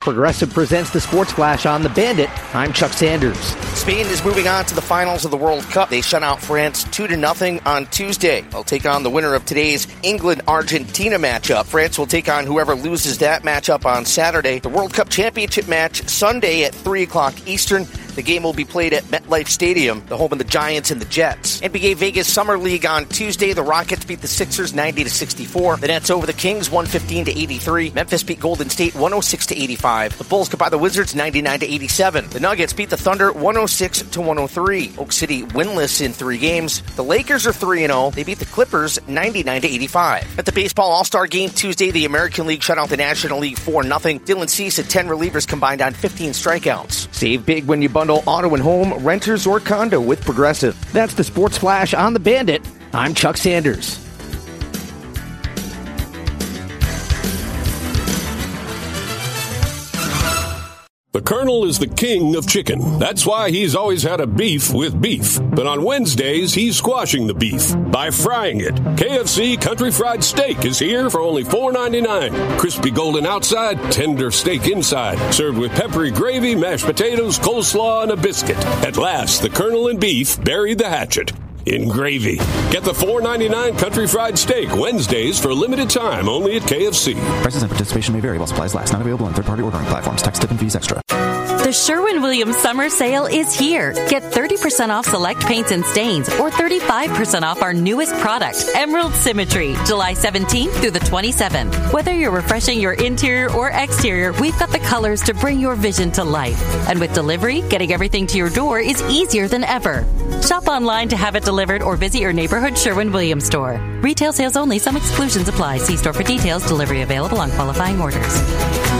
Progressive presents the Sports Flash on The Bandit. I'm Chuck Sanders. Spain is moving on to the finals of the World Cup. They shut out France 2-0 on Tuesday. They'll take on the winner of today's England-Argentina matchup. France will take on whoever loses that matchup on Saturday. The World Cup Championship match Sunday at 3 o'clock Eastern. The game will be played at MetLife Stadium, the home of the Giants and the Jets. NBA Vegas Summer League on Tuesday. The Rockets beat the Sixers 90-64. The Nets over the Kings 115-83. Memphis beat Golden State 106-85. The Bulls got by the Wizards 99-87. The Nuggets beat the Thunder 106-103. Oak City winless in 3 games. The Lakers are 3-0. They beat the Clippers 99-85. At the Baseball All-Star Game Tuesday, the American League shut out the National League 4-0. Dylan Cease had 10 relievers combined on 15 strikeouts. Save big when you bundle auto and home, renters, or condo with Progressive. That's the Sports Flash on The Bandit. I'm Chuck Sanders. The Colonel is the king of chicken. That's why he's always had a beef with beef. But on Wednesdays, he's squashing the beef by frying it. KFC Country Fried Steak is here for only $4.99. Crispy golden outside, tender steak inside. Served with peppery gravy, mashed potatoes, coleslaw, and a biscuit. At last, the Colonel and beef buried the hatchet in gravy. Get the $4.99 Country Fried Steak Wednesdays for a limited time only at KFC. Prices and participation may vary while supplies last. Not available on third-party ordering platforms. Tax, tip, and fees extra. The Sherwin-Williams Summer Sale is here. Get 30% off select paints and stains or 35% off our newest product, Emerald Symmetry, July 17th through the 27th. Whether you're refreshing your interior or exterior, we've got the colors to bring your vision to life. And with delivery, getting everything to your door is easier than ever. Shop online to have it delivered or visit your neighborhood Sherwin-Williams store. Retail sales only. Some exclusions apply. See store for details. Delivery available on qualifying orders.